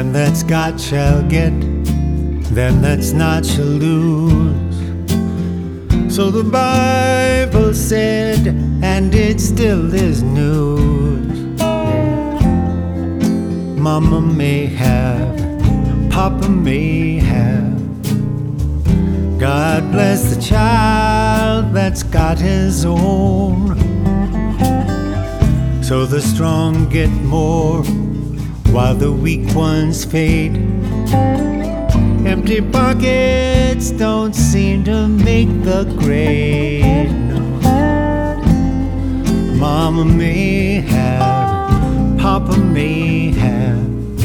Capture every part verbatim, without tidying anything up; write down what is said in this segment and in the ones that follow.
Then that's got shall get, then that's not shall lose. So the Bible said, and it still is news. Yeah. Mama may have, Papa may have. God bless the child that's got his own. So the strong get more while the weak ones fade. Empty pockets don't seem to make the grade. No. Mama may have, Papa may have.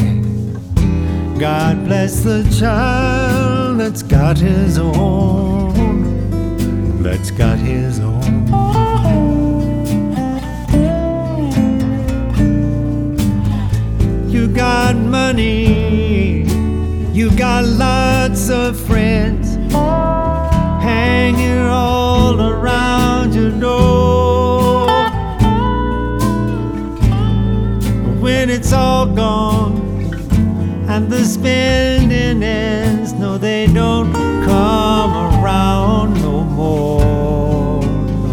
God bless the child that's got his own, that's got his own. You got money, you got lots of friends hanging all around your door. But when it's all gone and the spending ends, no, they don't come around no more.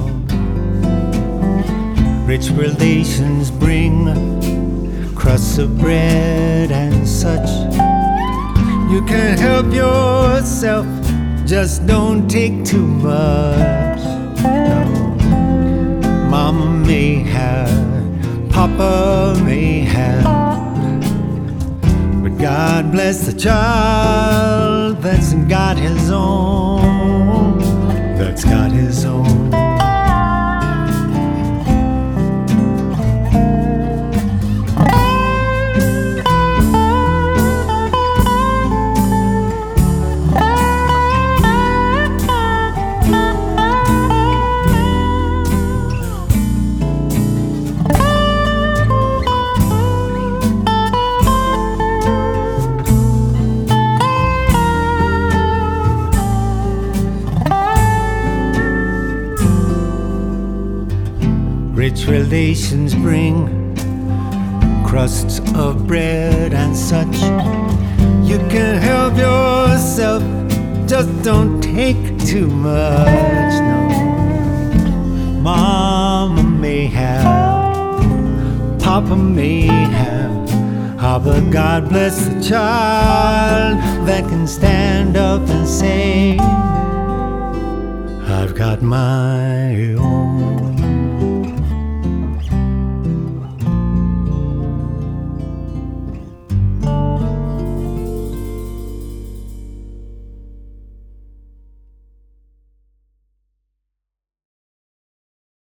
No. Rich relations bring crusts of bread and such. You can't help yourself, just don't take too much. No. Mama may have, Papa may have, but God bless the child that's got his own, that's got his own. Rich relations bring crusts of bread and such. You can help yourself, just don't take too much. No. Mama may have, Papa may have, ah, but God bless the child that can stand up and say, I've got my own.